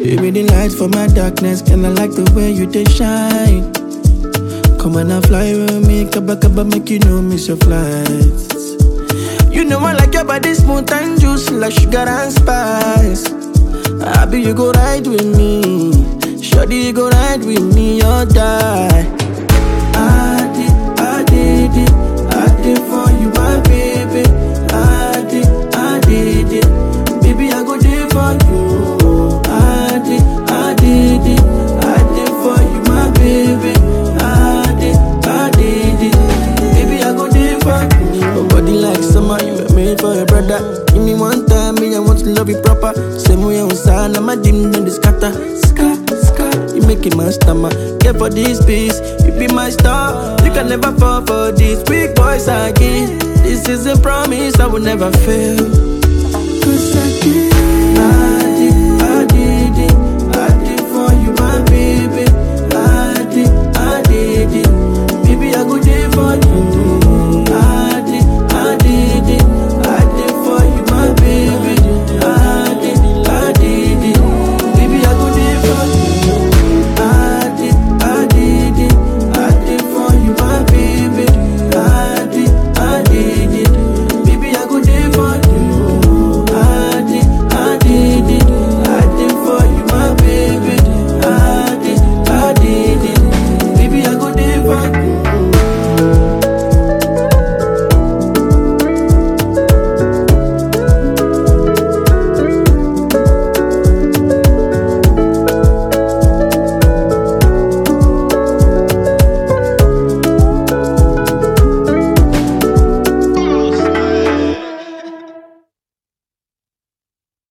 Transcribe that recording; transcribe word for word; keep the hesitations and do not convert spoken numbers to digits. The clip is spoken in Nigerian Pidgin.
You be the light for my darkness, and I like the way you they shine. Come on and fly with me, kaba kaba make you know miss your flights. You know I like your body smooth and juicy like sugar and spice. Happy you go ride with me, shawty you go ride with me or die. I did, I did it, I did for you my baby. I did, I did it, baby I go there for you. I did, I did it, I did for you my baby. I did, I did it, baby I go there for you. Nobody like summer, you were made for a brother. Give me one time, me I want to love you proper. Same way on sign, I'm a dim in the scatter. Scat, scat, you make it my stomach. Care for this piece, you be my star. You can never fall for these big boys again. This is a promise I will never fail. Cause I can't